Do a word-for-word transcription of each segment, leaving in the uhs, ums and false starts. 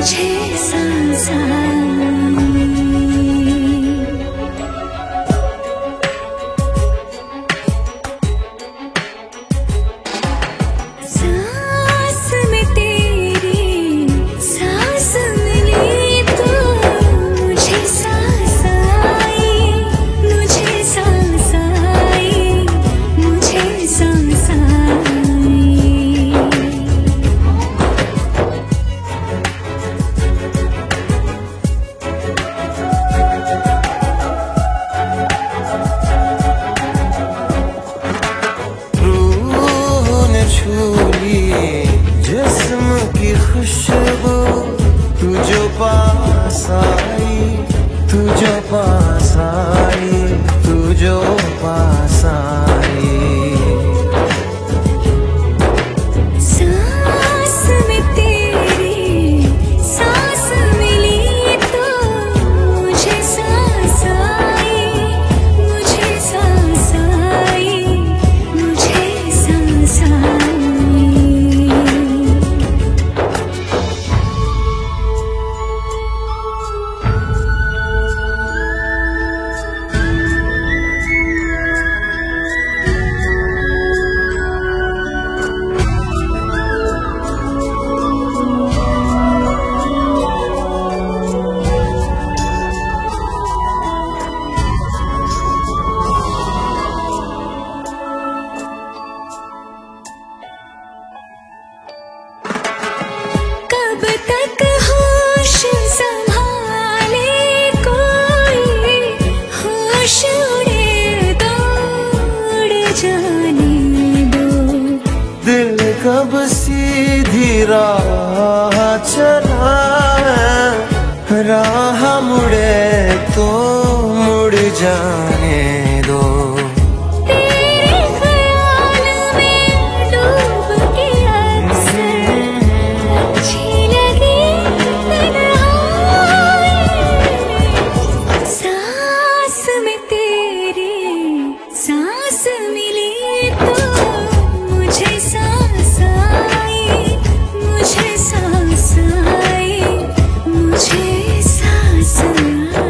मुझे सांसाई। सांस में तेरी सांस मिली तो मुझे सांस आई, मुझे सांस आई, मुझे सांस आई। जिस्म की खुशबू तू जो पास आई, तू जो पास आई, तू जो पास आई। सांस में तेरी सांस मिली तो मुझे सांस आई, मुझे सांस आई, मुझे सांस आई। कब तक होश संभाले कोई, होश उड़े दो, उड़ जाने दो। दिल कब सीधी राह चला है, राह मुड़े तो मुड़ जाने दो। तेरे ख्याल में डूब के अक्सर अच्छी लगी तन्हाई। सांस में तेरी सांस मिली तो मुझे सांस आई, मुझे सांस आई, मुझे सांस आई।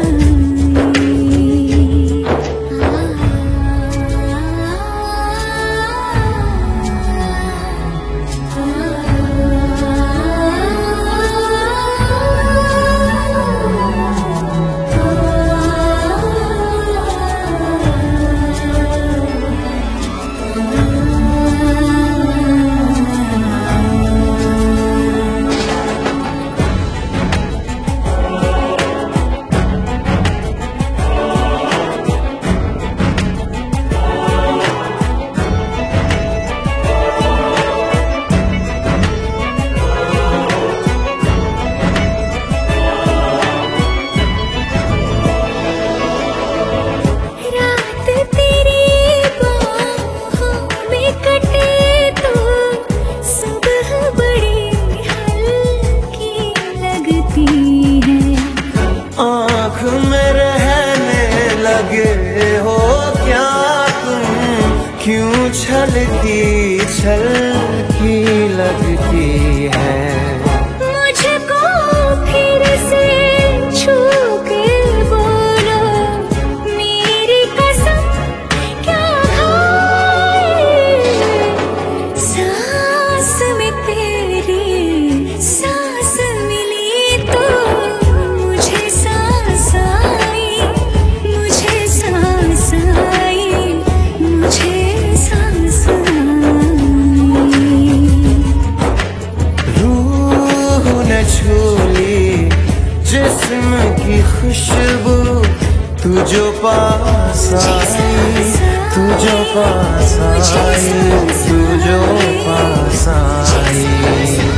आँख में रहने लगे हो क्या तुम, क्यों छलकी छलकी लगती है। मुझको फिर से छू के बोलो, मेरी कसम क्या खाए। सांस में तेरी सांस मिली तो मुझे सांस आई, मुझे सांस आई, मुझे सांस आई। रूह ने छू ली जिस्म की खुशबू तू जो पास आई, तू जो पास आई, तू जो पास आई।